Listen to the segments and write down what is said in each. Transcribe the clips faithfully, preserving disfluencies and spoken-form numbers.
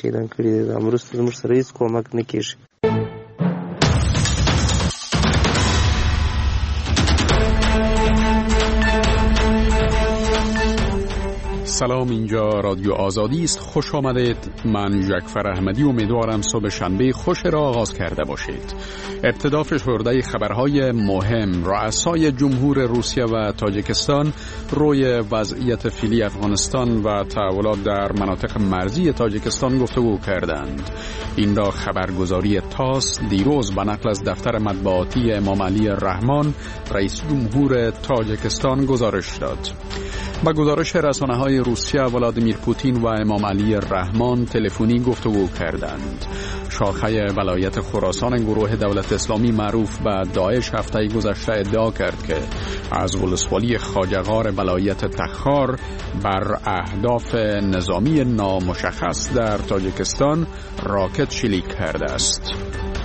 شهیدان کړي دي. امروز زموږ سره هیڅ کومک نه کیږي. سلام، اینجا رادیو آزادی است. خوش آمدید. من جعفر احمدی امیدوارم صبح شنبه خوش را آغاز کرده باشید. ابتدا فشرده خبرهای مهم. رؤسای جمهور روسیه و تاجیکستان روی وضعیت فعلی افغانستان و تحولات در مناطق مرزی تاجیکستان گفتگو کردند. این را خبرگزاری تاس دیروز به نقل از دفتر مطبوعاتی امام علی رحمان رئیس جمهور تاجیکستان گزارش داد. با گزارش رسانه‌های روسیه، ولادیمیر پوتین و امام علی رحمان تلفنی گفتگو کردند. شاخه ولایت خراسان گروه دولت اسلامی معروف به داعش هفته گذشته ادعا کرد که از ولسوالی خواجه‌غار ولایت تخار بر اهداف نظامی نامشخص در تاجیکستان راکت شلیک کرده است.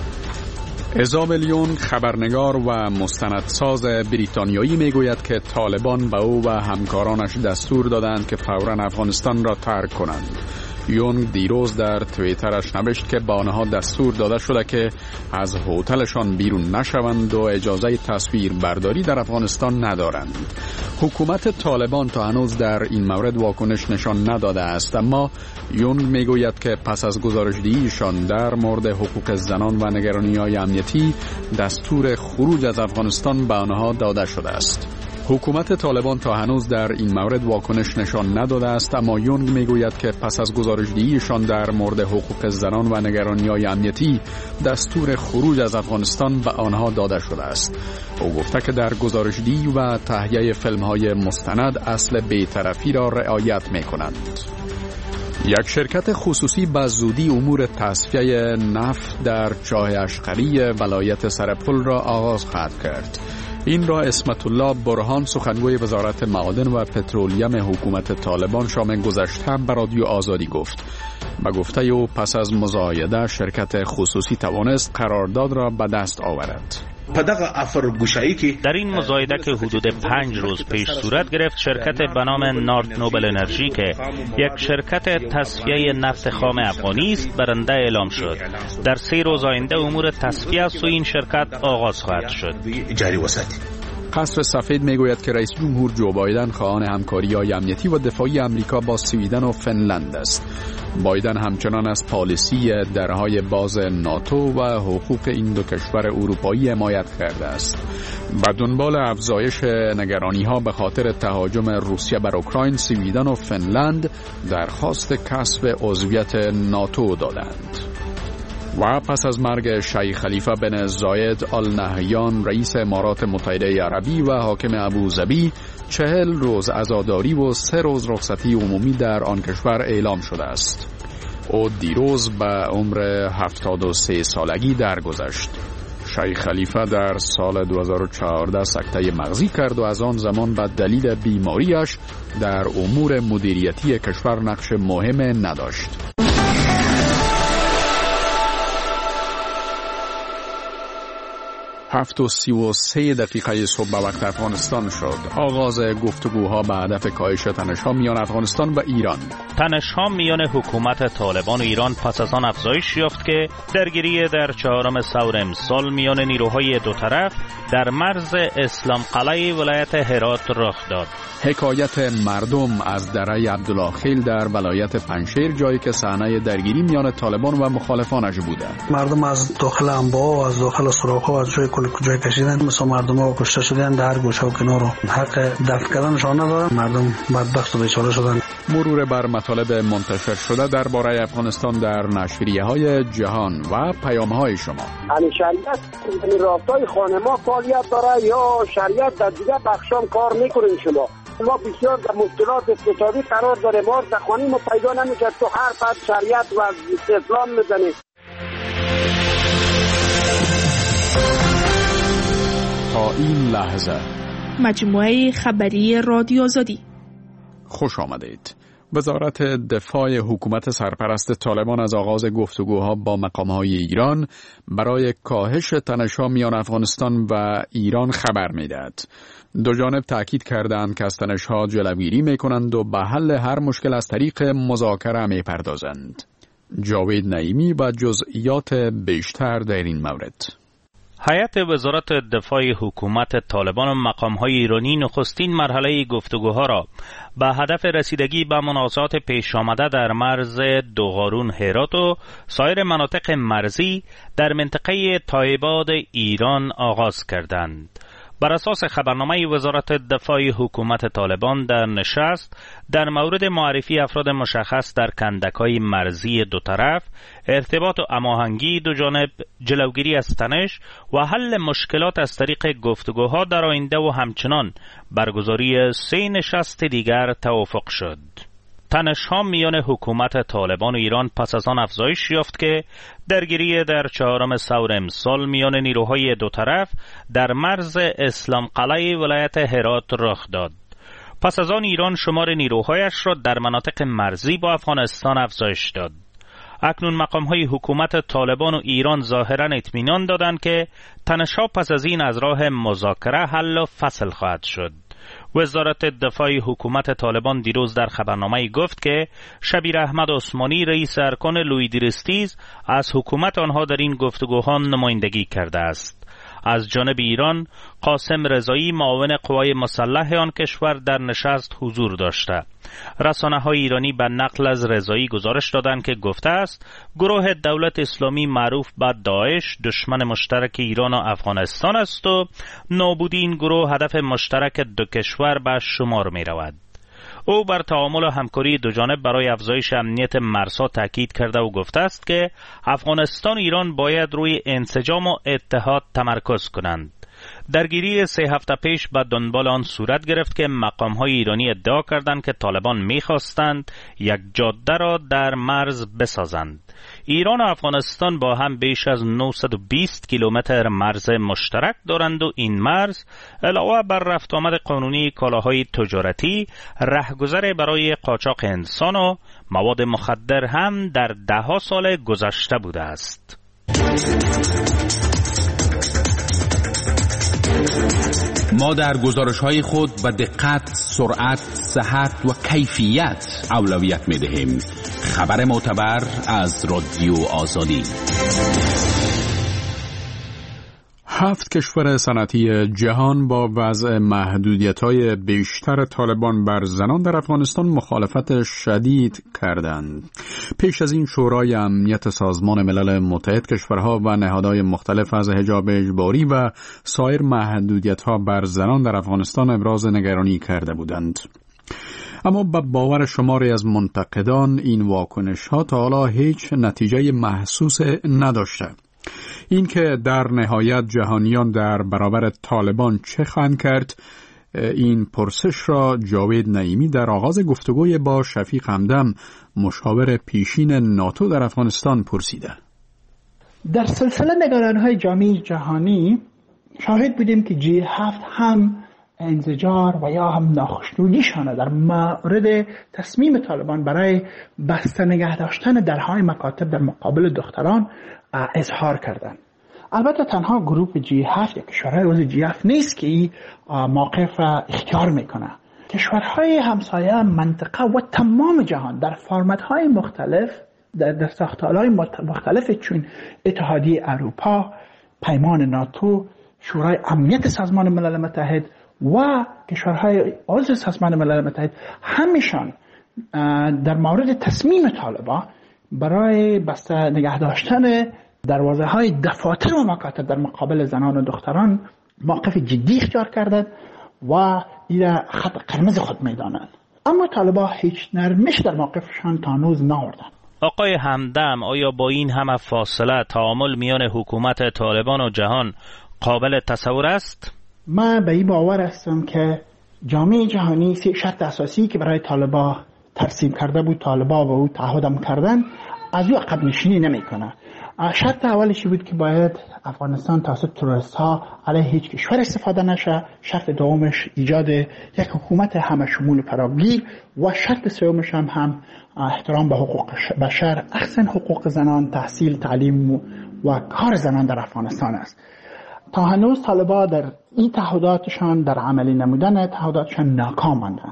ایزابل یونگ، خبرنگار و مستندساز بریتانیایی، میگوید که طالبان به او و همکارانش دستور دادند که فوراً افغانستان را ترک کنند. یونگ دیروز در توییترش نوشت که به آنها دستور داده شده که از هتلشان بیرون نشوند و اجازه تصویر برداری در افغانستان ندارند. حکومت طالبان تا هنوز در این مورد واکنش نشان نداده است، اما یونگ میگوید که پس از گزارش‌دهیشان در مورد حقوق زنان و نگرانی‌های امنیتی دستور خروج از افغانستان به آنها داده شده است. حکومت طالبان تا هنوز در این مورد واکنش نشان نداده است، اما یونگ میگوید که پس از گزارش‌دهیشان در مورد حقوق زنان و نگرانی‌های امنیتی دستور خروج از افغانستان به آنها داده شده است. او گفته که در گزارش‌دهی و تهیه فیلم‌های مستند اصل بی‌طرفی را رعایت می‌کنند. یک شرکت خصوصی به زودی امور تصفیه نفت در چاه اشقری ولایت سرپل را آغاز خواهد کرد. این را اسمت الله برهان، سخنگوی وزارت معادن و پترولیم حکومت طالبان شام گذشته به رادیو آزادی گفت. به گفته او پس از مزایده شرکت خصوصی توانست قرارداد را به دست آورد. در این مزایده که حدود پنج روز پیش صورت گرفت، شرکت به نام نارت نوبل انرژی که یک شرکت تصفیه نفت خام افغانی است برنده اعلام شد. در سه روز آینده امور تصفیه از سوی این شرکت آغاز خواهد شد. قصر سفید میگوید که رئیس جمهور جو بایدن خواهان همکاری‌های امنیتی و دفاعی آمریکا با سویدن و فنلند است. بایدن همچنان از پالیسی درهای باز ناتو و حقوق این دو کشور اروپایی حمایت کرده است. به دنبال افزایش نگرانی‌ها به خاطر تهاجم روسیه بر اوکراین، سویدن و فنلند درخواست کسب عضویت ناتو دادند. و پس از مرگ شیخ خلیفه بن زاید آل نهیان رئیس امارات متحده عربی و حاکم ابوظبی، چهل روز عزاداری و سه روز رخصتی عمومی در آن کشور اعلام شده است. او دیروز به عمر هفتاد و سه سالگی درگذشت. شیخ خلیفه در سال دو هزار و چهارده سکته مغزی کرد و از آن زمان به دلیل بیماریش در امور مدیریتی کشور نقش مهم نداشت. هفت و سی و سه دقیقه صبح به وقت افغانستان شد. آغاز گفتگوها به هدف کاهش تنش‌ها میان افغانستان و ایران. تنش‌ها میان حکومت طالبان و ایران پس از آن افزایش یافت که درگیری در چهارم سور امسال میان نیروهای دو طرف در مرز اسلام قلعه ولایت هرات رخ داد. حکایت مردم از دره عبدالله خیل در ولایت پنجشیر، جایی که صحنه درگیری میان طالبان و مخالفانش بوده. مردم از داخل انباء و از داخل سراغ‌ها و از جای کل کجای کشیدن، مثلا مردم ها کشته شدن در هر گوشه و کنار، حق دفن کردنشان ندارن. مردم بدبخت و بیچاره شدن. مرور بر مطالب منتشر شده درباره افغانستان در نشریه‌های جهان و پیام‌های شما. یعنی شریعت یعنی راستای خانه ما فعالیت داره یا شریعت در دیگه بخشام کار میکنین؟ شما ما بسیار در مشکلات اقتصادی قرار داره، ما زخانی ما پیدا نمیشه، تو هر فرد شریعت و اسلام میزنه. تا این لحظه مجموعه خبری رادیو آزادی. خوش آمدید. وزارت دفاع حکومت سرپرست طالبان از آغاز گفتگوها با مقام‌های ایران برای کاهش تنش‌ها میان افغانستان و ایران خبر می‌دهد. دو جانب تأکید کردند که از تنش‌ها جلوگیری می‌کنند و به حل هر مشکل از طریق مذاکره می‌پردازند. جاوید نعیمی با جزئیات بیشتر در این مورد. هیئت وزارت دفاع حکومت طالبان و مقام‌های ایرانی نخستین مرحله گفتگوها را به هدف رسیدگی به منازعات پیش آمده در مرز دوغارون هرات و سایر مناطق مرزی در منطقه تایباد ایران آغاز کردند. بر اساس خبرنامه وزارت دفاع حکومت طالبان در نشست در مورد معرفی افراد مشخص در کندک‌های مرزی دو طرف، ارتباط و هماهنگی دو جانب، جلوگیری از تنش و حل مشکلات از طریق گفتگوها در آینده و همچنان برگزاری سه نشست دیگر توافق شد. تنش‌ها میان حکومت طالبان و ایران پس از آن افزایش یافت که درگیری در چهارم ثور امسال میان نیروهای دو طرف در مرز اسلام قلعه ولایت هرات رخ داد. پس از آن ایران شمار نیروهایش را در مناطق مرزی با افغانستان افزایش داد. اکنون مقام‌های حکومت طالبان و ایران ظاهراً اطمینان دادند که تنش‌ها پس از این از راه مذاکره حل و فصل خواهد شد. وزارت دفاع حکومت طالبان دیروز در خبرنامه‌ای گفت که شبیر احمد عثمانی رئیس ارکان لویدریستیز از حکومت آنها در این گفتگوها نمایندگی کرده است. از جانب ایران قاسم رضایی معاون قوای مسلح آن کشور در نشست حضور داشته. رسانه‌های ایرانی به نقل از رضایی گزارش دادند که گفته است گروه دولت اسلامی معروف به داعش دشمن مشترک ایران و افغانستان است و نابودی این گروه هدف مشترک دو کشور به شمار می رود. او بر تعامل و همکاری دو جانب برای افزایش امنیت مرزها تاکید کرده و گفته است که افغانستان و ایران باید روی انسجام و اتحاد تمرکز کنند. درگیری سه هفته پیش به دنبال آن صورت گرفت که مقام‌های ایرانی ادعا کردند که طالبان می‌خواستند یک جاده را در مرز بسازند. ایران و افغانستان با هم بیش از نهصد و بیست کیلومتر مرز مشترک دارند و این مرز علاوه بر رفت آمد قانونی کالاهای تجارتی، رهگذر برای قاچاق انسان و مواد مخدر هم در ده‌ها سال گذشته بوده است. ما در گزارش‌های خود به دقت، سرعت، صحت و کیفیت اولویت می‌دهیم. خبر معتبر از رادیو آزادی. هفت کشور صنعتی جهان با وضع محدودیت‌های بیشتر طالبان بر زنان در افغانستان مخالفت شدید کردند. پیش از این شورای امنیت سازمان ملل متحد کشورها و نهادهای مختلف از حجاب اجباری و سایر محدودیت‌ها بر زنان در افغانستان ابراز نگرانی کرده بودند. اما به باور شماری از منتقدان این واکنش‌ها تا حالا هیچ نتیجه محسوس نداشته. این که در نهایت جهانیان در برابر طالبان چه خواهند کرد، این پرسش را جاوید نعیمی در آغاز گفتگوی با شفیق همدم مشاور پیشین ناتو در افغانستان پرسیده. در سلسله نگران‌های جامعه جهانی شاهد بودیم که جی هفت هم انزجار و یا هم ناخشنودیشان در مورد تصمیم طالبان برای بسته نگه داشتن درهای مکاتب در مقابل دختران اظهار کردند. البته تنها گروه جی هفت یا کشورهای عضو جی هفت نیست که این موقف را اختیار میکنه. کشورهای همسایه منطقه و تمام جهان در فرمت‌های مختلف در, در ساختارهای مختلف چون اتحادیه اروپا، پیمان ناتو، شورای امنیت سازمان ملل متحد و کشورهای عضو سازمان ملل متحد همیشان در مورد تصمیم طالبان برای بسته نگه داشتن دروازه های دفاتر و مکاتب در مقابل زنان و دختران موقف جدی اختیار کردند و این خط قرمز خود میدانند. اما طالبان هیچ نرمش در موقفشان تا هنوز نآوردند. آقای همدم، آیا با این همه فاصله تعامل میان حکومت طالبان و جهان قابل تصور است؟ من به این باور هستم که جامعه جهانی سه شرط اساسی که برای طالبان ترسیم کرده بود، طالبان با او تعهدم کردن، از او عقب نشینی نمیکنه. شرط اولش بود که باید افغانستان توسط تروریست ها علیه هیچ کشور استفاده نشه. شرط دومش ایجاد یک حکومت همه شمول فراگیر و شرط سومش هم, هم احترام به حقوق بشر، احسن حقوق زنان، تحصیل، تعلیم و کار زنان در افغانستان است. تا هنوز طالبان در این تعهداتشان، در عملی نمودن تعهداتشان ناکام ماندند.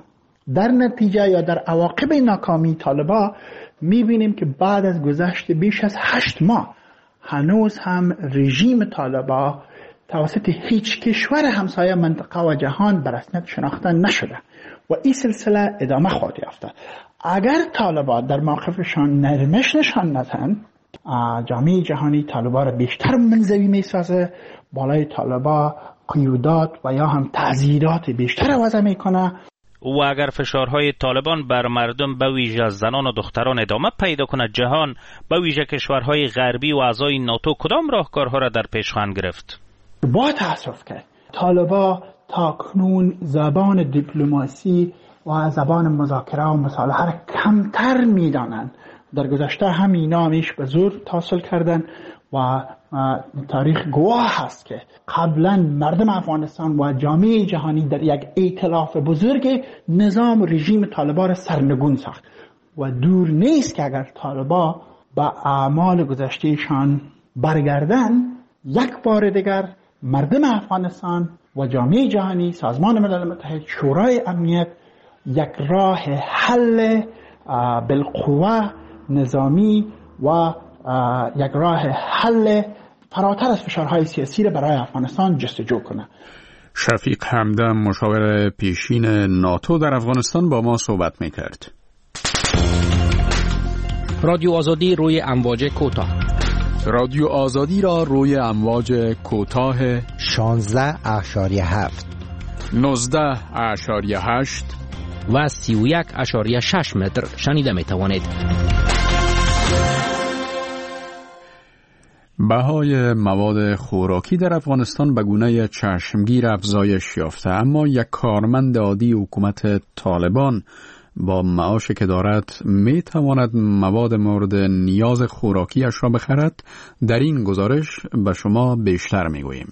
در نتیجه یا در عواقب ناکامی طالبا میبینیم که بعد از گذشت بیش از هشت ماه هنوز هم رژیم طالبا توسط هیچ کشور همسایه منطقه و جهان به رسمیت شناخته نشده و این سلسله ادامه خواهد یافت. اگر طالبا در موقفشان نرمش نشان ندهند، جامعه جهانی طالبا را بیشتر منزوی میسازه، بالای طالبا قیودات و یا هم تعزیرات بیشتر وضع میکنه. و اگر فشارهای طالبان بر مردم به ویژه زنان و دختران ادامه پیدا کند، جهان به ویژه کشورهای غربی و اعضای ناتو کدام راهکارها را در پیش خواهند گرفت؟ با تاسف که طالبا تاکنون زبان دیپلماسی و زبان مذاکره و مصالحه را کمتر میدانند. در گذشته همین نامیش به زور تحصیل کردن و تاریخ گواه هست که قبلا مردم افغانستان و جامعه جهانی در یک ائتلاف بزرگ نظام رژیم طالبا را سرنگون ساخت و دور نیست که اگر طالبا به اعمال گذشتهشان برگردن، یک بار دیگر مردم افغانستان و جامعه جهانی، سازمان ملل متحد، شورای امنیت یک راه حل بالقوه نظامی و یک راه حل فراتر از فشارهای سیاسی را برای افغانستان جستجو کنه. شفیق همدم، مشاور پیشین ناتو در افغانستان، با ما صحبت میکرد. رادیو آزادی روی امواج کوتاه. رادیو آزادی را روی امواج کوتاه شانزده اشاریه هفت، نوزده اشاریه هشت و سی و یک اشاریه شش متر شنیده می توانید. بهای مواد خوراکی در افغانستان به گونه چشمگیر افزایش یافته، اما یک کارمند عادی حکومت طالبان با معاشی که دارد می تواند مواد مورد نیاز خوراکیش را بخرد؟ در این گزارش به شما بیشتر می گوییم.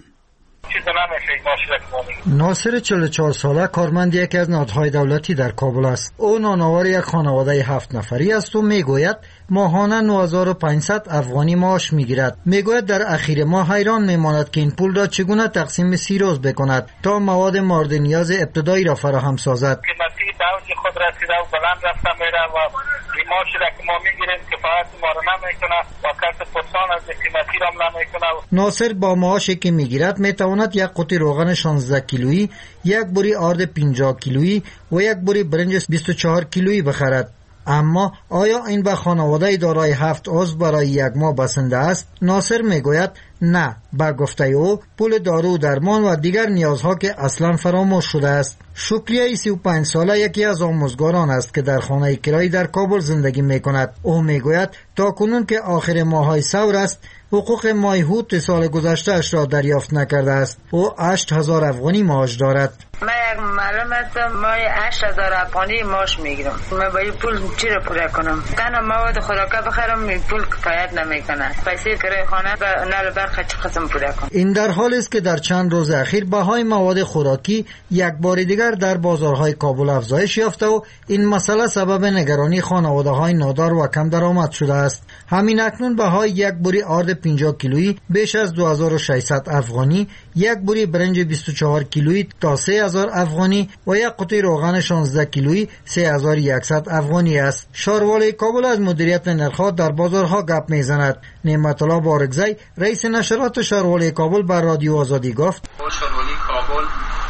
ناصر چهل و چهار ساله کارمند یکی از نهادهای دولتی در کابل است. او نانآور یک خانواده هفت نفری است و میگوید ماهانه نه هزار و پانصد افغانی معاش میگیرد. میگوید در اخیر ماه حیران میماند که این پول را چگونه تقسیم سی روز بکند تا مواد مورد نیاز ابتدایی را فراهم سازد. قیمتی به خود رسیده و بلند رفته میره و معاشی را که ما میگیریم کفایت ما را نمیکنه و کس پرسان از قیمتی را نمیکنه. ناصر با معاشی که میگیرد میتواند یک قوطی روغن شانزده کیلویی، یک بوری آرد پنجاه کیلویی و یک بوری برنج بیست و چهار کیلویی بخرد. اما آیا این به خانواده دارای هفت عضو برای یک ماه بسنده است؟ ناصر میگوید نه، با گفته او پول دارو درمان و دیگر نیازها که اصلا فراموش شده است. شکریه سی و پنج ساله یکی از آموزگاران است که در خانه کرایی در کابل زندگی میکند. او میگوید تا کنون که آخر ماهای ثور است حقوق مایحوط سال گذشته اش را دریافت نکرده است. او هشت هزار افغانی معاش دارد. من یک معلم هستم، مای هشت هزار افغانی معاش میگیرم. من با این پول چی را پوره کنم؟ تنها مواد خوراکه بخرم، این پول کفایت نمیکنه. پیسه کرایه خانه و نل برق چه قسم پوره کنم؟ این در حالی است که در چند روز اخیر بهای مواد خوراکی یک بار دیگر در بازارهای کابل افزایش یافته و این مسئله سبب نگرانی خانواده‌های نادار و کم درآمد شده است. همین اکنون بهای یک بوری آرد پنجاه کیلویی بیش از دو هزار و ششصد افغانی، یک بوری برنج بیست و چهار کیلویی تا سه هزار افغانی و یک قوطی روغن شانزده کیلویی سه هزار و صد افغانی است. شاروالی کابل از مدیریت نرخ‌ها در بازارها گپ میزند. نعمت الله بارگزی، رئیس نشرات شاروالی کابل، بر رادیو آزادی گفت: شاروالی کابل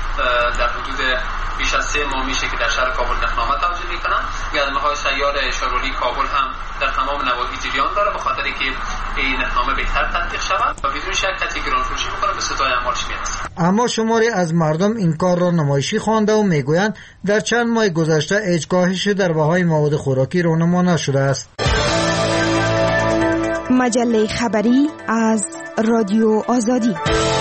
در حدود بیش از سه ماه میشه که در شهر کابل نخنامه توزیع میکنن. گزمه‌های سیار شاروالی کابل هم در تمام نواحی جریان داره به خاطر که این نخنامه بهتر تطبیق شود و بدون شک کسی گرانفروشی میکنه به ستای اعمالش میرسه. اما شماری از مردم این کار را نمایشی خوانده و میگویند در چند ماه گذشته هیچ کاهش در بهای مواد خوراکی رونما نشده است. مجله خبری از رادیو آزادی.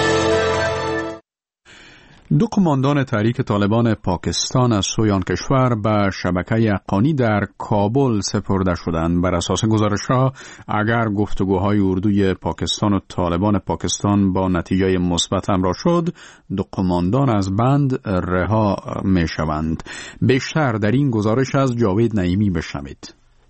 دو قماندان تحریک طالبان پاکستان از سوی آن کشور به شبکه حقانی در کابل سپرده شدند. بر اساس گزارش‌ها اگر گفتگوهای اردوی پاکستان و طالبان پاکستان با نتیجه مثبت همراه شد، دو قماندان از بند رها می‌شوند. بیشتر در این گزارش از جاوید نعیمی بشنوید.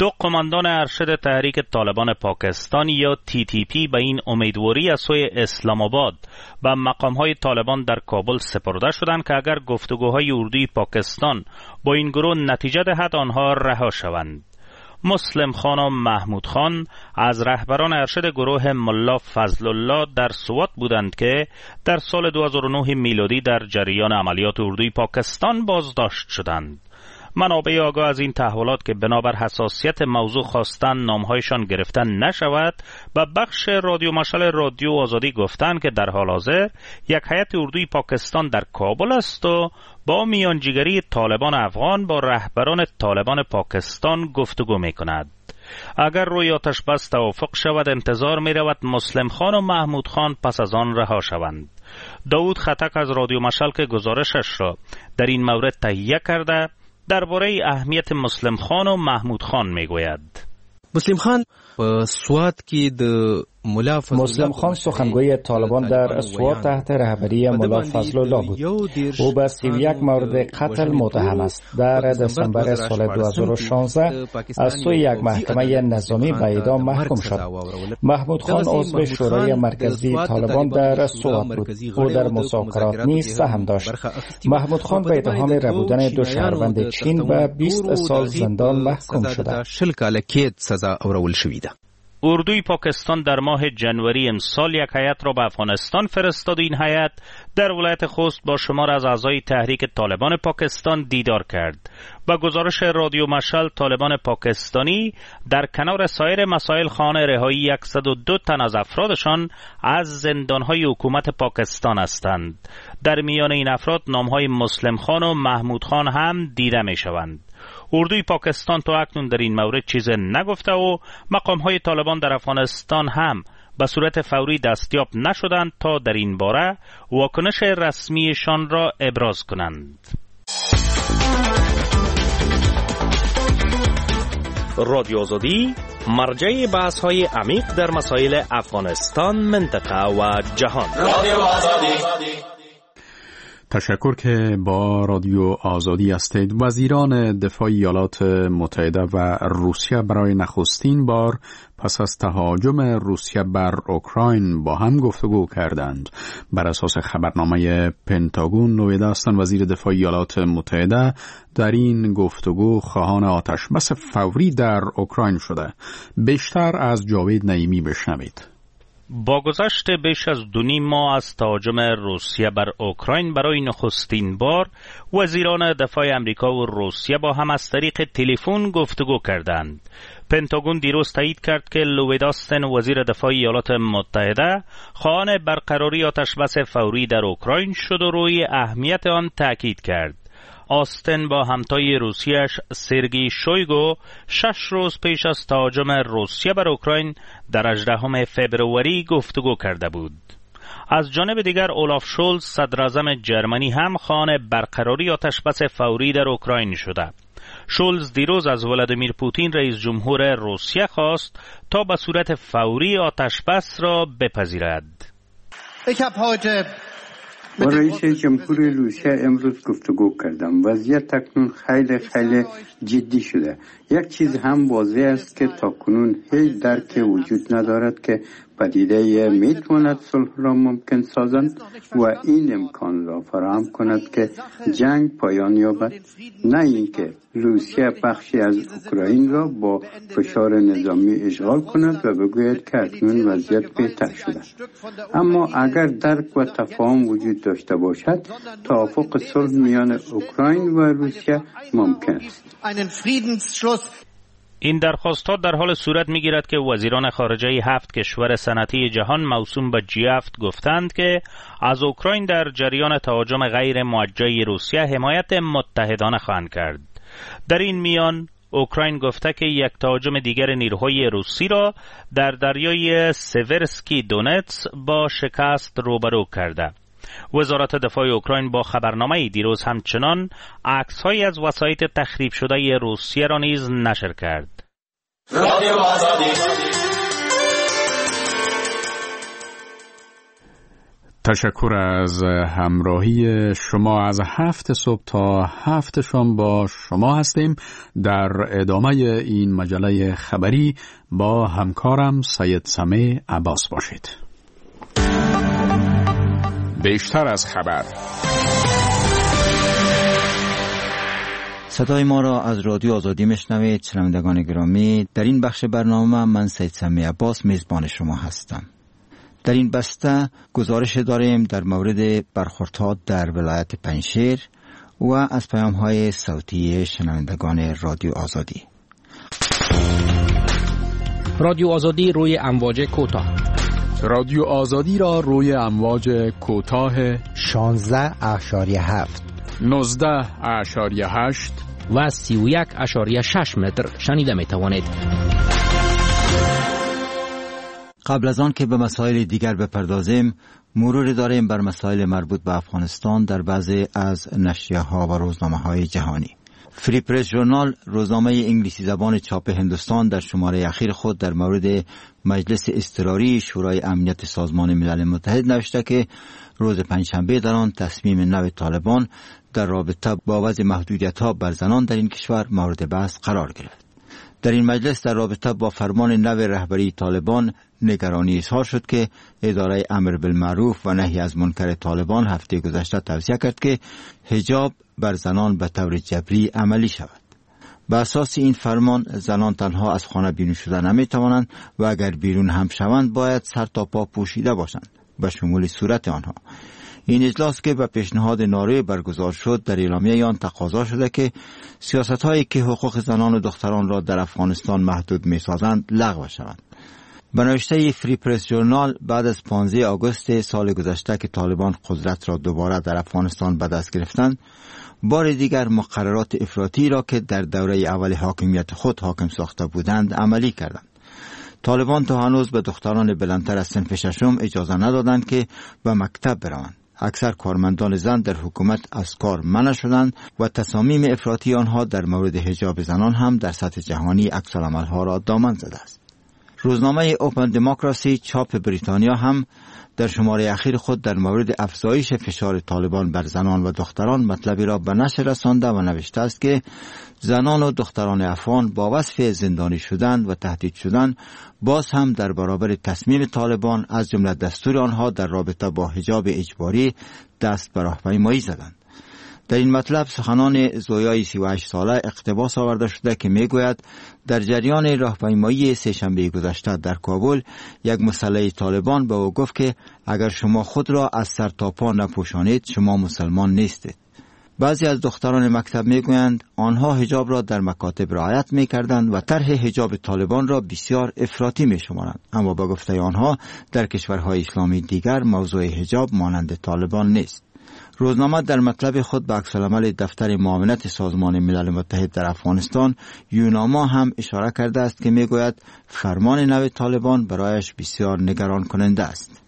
دو قماندان ارشد تحریک طالبان پاکستان یا تی تی پی به این امیدواری از سوی اسلام آباد و مقام‌های طالبان در کابل سپرده شدند که اگر گفتگوهای اردوی پاکستان با این گروه نتیجه دهد آنها رها شوند. مسلم خان و محمود خان از رهبران ارشد گروه ملا فضل الله در سوات بودند که در سال دو هزار و نه میلادی در جریان عملیات اردوی پاکستان بازداشت شدند. منابع آگاه از این تحولات که بنابر حساسیت موضوع خواستن نامهایشان گرفتن نشود و بخش رادیو مشعل رادیو آزادی گفتند که در حال حاضر یک هیئت اردوی پاکستان در کابل است و با میانجیگری طالبان افغان با رهبران طالبان پاکستان گفتگو می کند. اگر روی آتش بس توافق شود انتظار می رود مسلم خان و محمود خان پس از آن رها شوند. داود خطک از رادیو مشعل که گزارشش را در این مورد تهیه کرده درباره اهمیت مسلم خان و محمود خان می گوید. مسلم خان په سوات کې د ملا مسلم خان سخنگوی طالبان در سوات تحت رهبری ملا فضل الله بود. او به سی و یک مورد قتل متهم است. در دسامبر سال دو هزار و شانزده از سوی یک محکمه نظامی به اعدام محکوم شد. محمود خان عضو شورای مرکزی طالبان در سوات بود. او در مذاکرات نیز سهم داشت. محمود خان به اتهام ربودن دو شهروند چین به بیست سال زندان محکوم شده. شل کاله قید سزا اورول شوی ده. اردوی پاکستان در ماه جنوری امسال یک هیئت را به افغانستان فرستاد. این هیئت در ولایت خوست با شمار از اعضای تحریک طالبان پاکستان دیدار کرد. با گزارش رادیو مشعل طالبان پاکستانی در کنار سایر مسائل خواهان رهایی صد و دو تن از افرادشان از زندانهای حکومت پاکستان هستند. در میان این افراد نامهای مسلم خان و محمود خان هم دیده می شوند. اردوی پاکستان تا اکنون در این مورد چیز نگفته و مقام‌های طالبان در افغانستان هم به صورت فوری دستیاب نشدند تا در این باره واکنش رسمیشان را ابراز کنند. رادیو آزادی مرجع بحث‌های عمیق در مسائل افغانستان، منطقه و جهان. رادیو آزادی. تشکر که با رادیو آزادی هستید. وزیران دفاع ایالات متحده و روسیه برای نخستین بار پس از تهاجم روسیه بر اوکراین با هم گفتگو کردند. بر اساس خبرنامه پنتاگون نویده هستند وزیر دفاع ایالات متحده در این گفتگو خواهان آتش بس فوری در اوکراین شده. بیشتر از جاوید نعیمی بشنوید. با گذشت بیش از دو نیم ماه از تهاجم روسیه بر اوکراین برای نخستین بار وزیران دفاع امریکا و روسیه با هم از طریق تلفن گفتگو کردند. پنتاگون دیروز تایید کرد که لوید آستن وزیر دفاع ایالات متحده خواهان برقراری آتشبس فوری در اوکراین شد و روی اهمیت آن تاکید کرد. آستن با همتای روسیه‌اش سرگئی شویگو شش روز پیش از تهاجم روسیه بر اوکراین در هجدهم فوریه گفتگو کرده بود. از جانب دیگر اولاف شولز صدر اعظم جرمنی هم خواهان برقراری آتشبس فوری در اوکراین شده. شولز دیروز از ولادیمیر پوتین رئیس جمهور روسیه خواست تا به صورت فوری آتشبس را بپذیرد. با رئیس جمهور روسیه امروز گفتگو کردم. وضعیت اکنون خیلی خیلی جدی شده. یک چیز هم واضح است که تاکنون هیچ درک وجود ندارد که پدیده میتواند صلح را ممکن سازند و این امکان را فراهم کند که جنگ پایان یابد، نه اینکه روسیه بخشی از اوکراین را با فشار نظامی اشغال کند و بگوید که اکنون وضعیت بهتر شده. اما اگر درک و تفاهم وجود داشته باشد، توافق صلح میان اوکراین و روسیه ممکن است. این درخواست‌ها در حال صورت می‌گیرد که وزیران خارجه هفت کشور صنعتی جهان موسوم به جی هفت گفتند که از اوکراین در جریان تهاجم غیر موجه روسیه حمایت متحدانه خواهند کرد. در این میان اوکراین گفته که یک تهاجم دیگر نیروهای روسی را در دریای سیورسکی دونتس با شکست روبرو کرده. وزارت دفاع اوکراین با خبرنامه دیروز همچنان عکس‌هایی از وسایط تخریب شده روسیه را نیز نشر کرد. رادیو آزادی. تشکر از همراهی شما. از هفت صبح تا هفت شام با شما هستیم. در ادامه این مجله خبری با همکارم سید سمیع عباس باشید. بیشتر از خبر. صدای ما را از رادیو آزادی میشنوید. شنوندگان گرامی، در این بخش برنامه من سید سمیع عباس میزبان شما هستم. در این بسته گزارش داریم در مورد برخوردها در ولایت پنجشیر و از پیام‌های صوتی شنوندگان رادیو آزادی. رادیو آزادی روی امواج کوتاه. رادیو آزادی را روی امواج کوتاه شانزده اعشاریه هفت، نوزده اعشاریه هشت و سی و یک اعشاریه شش متر شنیده می توانید. قبل از آن که به مسائل دیگر بپردازیم، مرور داریم بر مسائل مربوط به افغانستان در بعضی از نشریه ها و روزنامه های جهانی. فری پرس ژورنال، روزنامه انگلیسی زبان چاپ هندوستان، در شماره اخیر خود در مورد مجلس اضطراری شورای امنیت سازمان ملل متحد نوشته که روز پنجشنبه در آن تصمیم نو طالبان در رابطه با وضع محدودیت‌ها بر زنان در این کشور مورد بحث قرار گرفت. در این مجلس در رابطه با فرمان نو رهبری طالبان نگرانی اظهار شد که اداره امر بالمعروف و نهی از منکر طالبان هفته گذشته توصیه کرد که حجاب بر زنان به طور جبری عملی شود. به اساس این فرمان زنان تنها از خانه بیرون شدن نمی توانند و اگر بیرون هم شوند باید سر تا پا پوشیده باشند به شمول صورت آنها. این اجلاس که به پیشنهاد ناروی برگزار شد در اعلامیه آن تقاضا شده که سیاست‌هایی که حقوق زنان و دختران را در افغانستان محدود می‌سازند لغو شوند. به نوشته فری پرس ژورنال، بعد از پانزده آگوست سال گذشته که طالبان قدرت را دوباره در افغانستان به دست گرفتند، بار دیگر مقررات افراطی را که در دوره اول حاکمیت خود حاکم ساخته بودند عملی کردند. طالبان تا هنوز به دختران بلندتر از صنف ششم اجازه ندادند که به مکتب بروند. اکثر کارمندان زن در حکومت از کار منع شدند و تصامیم افراطی آنها در مورد حجاب زنان هم در سطح جهانی عکس‌العمل‌ها را دامن زده است. روزنامه اوپن دموکراسی چاپ بریتانیا هم در شماره اخیر خود در مورد افزایش فشار طالبان بر زنان و دختران مطلبی را به نشر رسانده و نوشته است که زنان و دختران افغان با وصف زندانی شدن و تهدید شدن باز هم در برابر تصمیم طالبان از جمله دستور آنها در رابطه با حجاب اجباری دست به راهپیمایی زدند. در این مطلب سخنان زویای سی و هشت ساله اقتباس آورده شده که میگوید در جریان راهپیمایی سه‌شنبه گذشته در کابل یک مسلح طالبان به او گفت که اگر شما خود را از سر تا پا نپوشانید شما مسلمان نیستید. بعضی از دختران مکتب میگویند آنها حجاب را در مکاتب رعایت میکردند و طرح حجاب طالبان را بسیار افراطی میشمارند، اما با گفته آنها در کشورهای اسلامی دیگر موضوع حجاب مانند طالبان نیست. روزنامه در مطلب خود به عکس‌العمل دفتر معاونت سازمان ملل متحد در افغانستان یوناما هم اشاره کرده است که میگوید فرمان نو طالبان برایش بسیار نگران کننده است.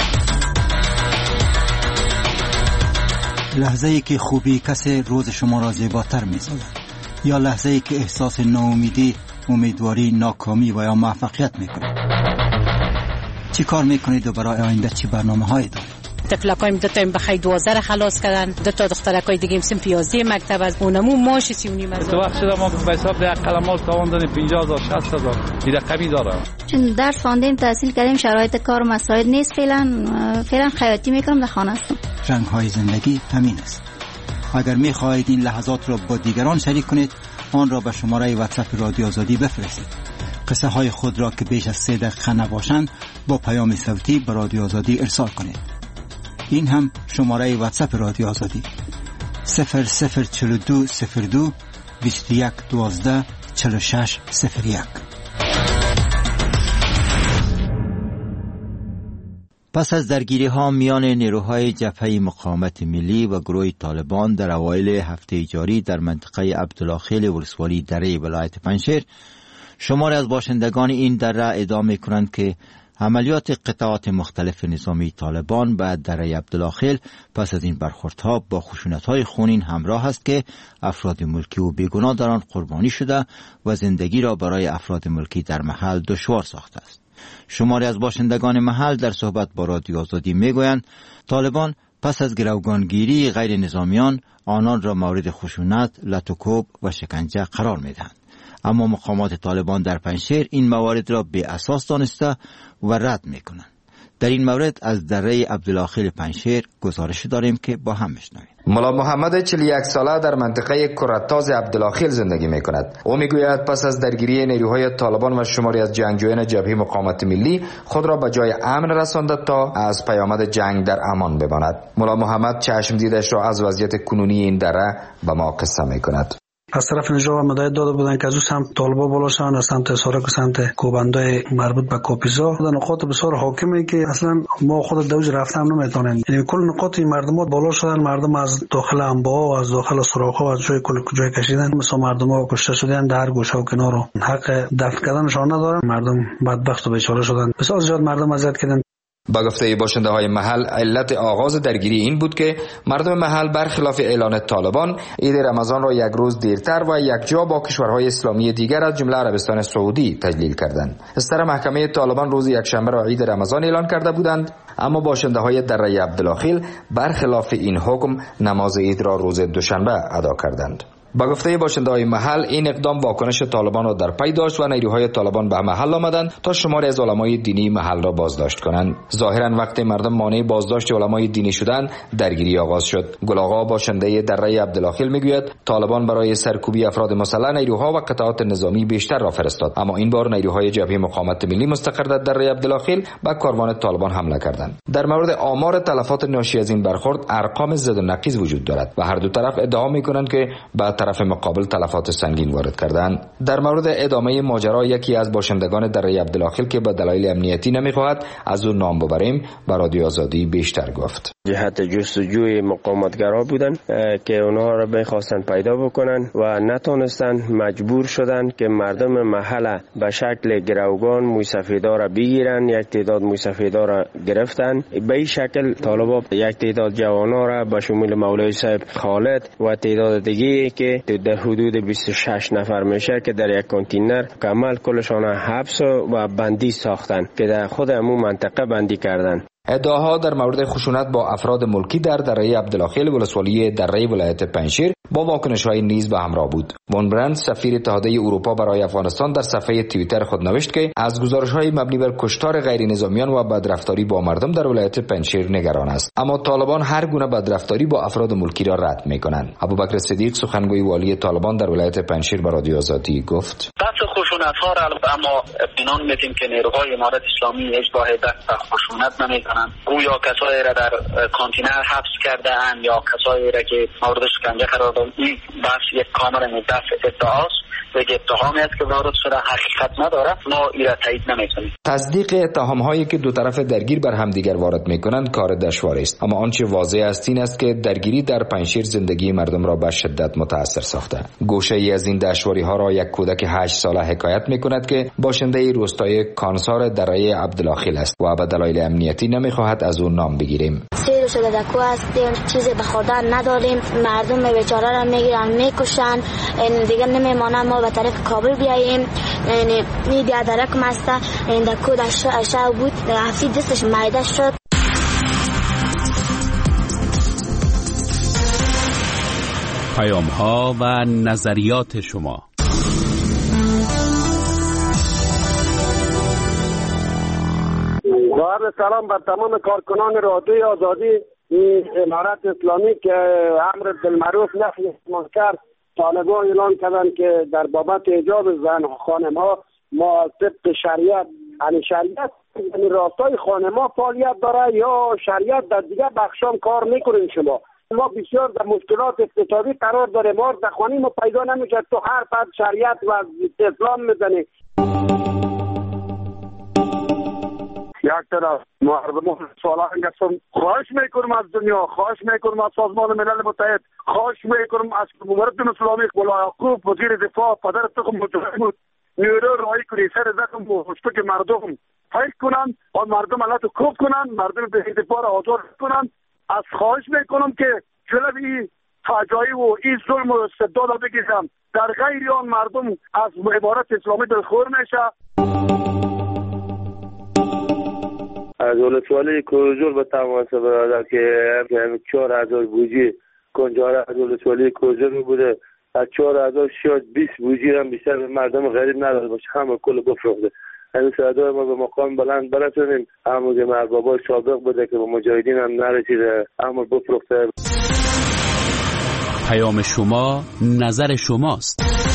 لحظه‌ای که خوبی کسی روز شما را زیباتر می‌سازد یا لحظه‌ای که احساس ناامیدی، امیدواری، ناکامی و یا موفقیت می‌کند. چی کار می‌کنید و برای آینده چی برنامه‌هایی دارید؟ تفلکایم دو تا بخای دوازده را خلاص کردن، دو تا دخترکای دیگه هم سن پیازده مکتب از اونمو ماش سی و نیم از تو وقت شده ما به حساب ده قلمال تاوان دادیم پنجاه هزار شصت هزار این رقمی داره. چون درس خواندیم تحصیل کردیم شرایط کار مساعد نیست، فعلا فعلا خیاطی میکنم در خانه هستم. رنگ های زندگی همین است. اگر میخواهید این لحظات را با دیگران شریک کنید آن را به شماره واتساپ رادیو آزادی بفرستید. قصه های خود را که بیش از سه دقیقه نباشند با پیام صوتی به رادیو آزادی ارسال کنید. این هم شماره واتساپ رادیو آزادی صفر صفر چهل و دو صفر دو بیست و یک دوازده چهل و شش صفر یک. پس از درگیری ها میان نیروهای جبهه مقاومت ملی و گروه طالبان در اوایل هفته جاری در منطقه عبدالله ولسوالی دره ولایت پنجشیر، شماری از باشندگان این دره ادعا می‌کنند که عملیات قطعات مختلف نظامی طالبان به دره عبدالله پس از این برخوردها با خشونت‌های خونین همراه است که افراد ملکی و بیگناه در آن قربانی شده و زندگی را برای افراد ملکی در محل دشوار ساخته است. شماری از باشندگان محل در صحبت با رادیو آزادی میگویند طالبان پس از گروگانگیری غیر نظامیان آنان را مورد خشونت، لطوکوب و شکنجه قرار میدهند. اما مقامات طالبان در پنجشیر این موارد را بی اساس دانسته و رد میکنند. در این مورد از دره عبدالاخیل پنجشیر گزارش داریم که با هم بشنویم. ملا محمد چهل و یک ساله در منطقه کرتاز عبدالاخیل زندگی می کند. او می گوید پس از درگیری نیروهای طالبان و شماری از جنگجویان جبهه مقاومت ملی خود را به جای امن رسانده تا از پیامد جنگ در امان بماند. ملا محمد چشم دیدش را از وضعیت کنونی این دره به ما قصه می کند. از طرف نجات مدعیت داده بودن که از اون سمت طالبا بالا شدن، از سمت سارک و سمت کوبندای مربوط به کاپیزا در نقاط بسیار حاکمه که اصلا ما خود دوج رفتن نمیتونیم. یعنی کل نقاط مردم بالا شدن، مردم از داخل انباء و از داخل سوراخ‌ها و از جای کل کجای کشیدن، مثلا مردم ها کشته شدن در گوشه و کنار رو حق دفن کردنشان ندارن. مردم بدبخت و بیچاره شدن، بسیار زیاد مردم اذیت کردن. با گفته باشنده های محل علت آغاز درگیری این بود که مردم محل برخلاف اعلان طالبان عید رمضان را یک روز دیرتر و یکجا با کشورهای اسلامی دیگر از جمله عربستان سعودی تجلیل کردند. استر محکمه طالبان روز یکشنبه را عید رمضان اعلان کرده بودند، اما باشنده های دره عبدالاخیل برخلاف این حکم نماز عید را روز دوشنبه ادا کردند. با گفته باشنده های محل این اقدام واکنش طالبان را در پی داشت و نیروهای طالبان به محل آمدند تا شماری از علمای دینی محل را بازداشت کنند. ظاهرا وقتی مردم مانع بازداشت علمای دینی شدند درگیری آغاز شد. گلاغا باشنده دره عبدالاخیل میگوید طالبان برای سرکوبی افراد مسلح نیروها و قطعات نظامی بیشتر را فرستاد، اما این بار نیروهای جبهه مقاومت ملی مستقر در دره عبدالاخیل به کاروان طالبان حمله کردند. در مورد آمار تلفات ناشی از این برخورد ارقام زد و نقیض وجود دارد و هر دو طرف ادعا میکنند که به طرف مقابل تلفات سنگین وارد کردند. در مورد ادامه ماجرا یکی از باشندگان دره عبدالاخیل که به دلایل امنیتی نمیخواهد از او نام ببریم به رادیو آزادی بیشتر گفت. جهت جستجوی مقاومتگرا بودن که اونها را بخواستن پیدا بکنن و نتونستن، مجبور شدن که مردم محل به شکل گروگان موی سفیدا را بگیرن. یک تعداد موی سفیدا را گرفتن. به این شکل طالبا یک تعداد جوانا را به شمول مولوی صاحب خالد و تعداد دیگه که در حدود بیست و شش نفر میشه که در یک کانتینر کامل کلشان حبس و بندی ساختن که در خود همون منطقه بندی کردن. ادعاها در مورد خشونت با افراد ملکی در دره عبدالاخیل ولسوالی دره ولایت پنجشیر با واکنش‌های نیز به همراه بود. وان برند سفیر اتحادیه اروپا برای افغانستان در صفحه توییتر خود نوشت که از گزارش‌های مبنی بر کشتار غیر نظامیان و بدرفتاری با مردم در ولایت پنجشیر نگران است، اما طالبان هر گونه بدرفتاری با افراد ملکی را رد می‌کنند. ابوبکر صدیق سخنگوی والی طالبان در ولایت پنجشیر به رادیو آزادی گفت: بحث خشونت‌ها را اما اطمینان میدیم که نیروهای امارت اسلامی هیچ گاه دست به خشونت نمی‌زنند. گویا کسایی را در کانتینر حبس کرده اند یا کسایی را که مورد شکنجه قرار دادند. این بحث یک کاملا مدفع ادعاست، یک اتهامی است که وارد شده، حقیقت نداره. ما این را تایید نمی‌کنیم. تصدیق اتهام‌هایی که دو طرف درگیر بر همدیگر وارد می‌کنند کار دشواری است، اما آنچه واضح است این است که درگیری در پنجشیر زندگی مردم را به شدت متاثر ساخته. گوشه‌ای از این دشواری‌ها را یک کودک هشت ساله حکایت می‌کند که باشنده روستای کانسار دره عبدالاخیل است و به دلایل امنیتی نمی‌خواهد از او نام بگیریم. سه روز در کو هستیم، چیزی به خوردن نداریم، مردم بیچاره را میگیرن میکشن، دیگه نمیمونه ما به طرف کابل بیاییم. یعنی می بیادرک مسته این در کو دشت بود، هفتی دستش معده شد. پیام ها و نظریات شما. ضرب سلام بر تمام کارکنان رادیو آزادی امارت اسلامی که امر بالمعروف نهی عن المنکر طالبان اعلان کردن که در بابت حجاب زن خانم ها ما طبق شریعت، یعنی شریعت یعنی راستای خانم ها فعالیت داره یا شریعت در دیگه بخشام کار میکنین. شما ما بسیار در مشکلات اقتصادی قرار داره، ما در خانه ما پیدا نمیشه، تو هر پد شریعت و اسلام میزنی. یک طرف مردم سالان گفتم خواهش میکنم از دنیا، خواهش میکنم از سازمان ملل متحد، خواهش میکنم از جمهوریت اسلامی مولا یعقوب وزیر دفاع پدر تخم متحد بود نیرو رای کنی سر زخم و خشک مردم حل کنن و مردم علت کوب کنن، مردم به دفاع را آزاد کنن. از خواهش میکنم که جلوی فجایع و این ظلم و استبداد را بگیرم. در غیر آن مردم از عبارت اسلامی دلخور میشه. از ولسوالی کوزور به تماس برادر که چهار هزار بوجی کنجاره از ولسوالی کوزور بوده، از چهار هزار شاید بیست بوجی هم بیشتر به مردم غریب نداده باشه، همه کل بفروخته. این صدای ما به مقام بلند برسونیم، همون که مربابای سابق بوده که به مجاهدین هم نرسیده، همون بفروخته. پیام شما، نظر شماست.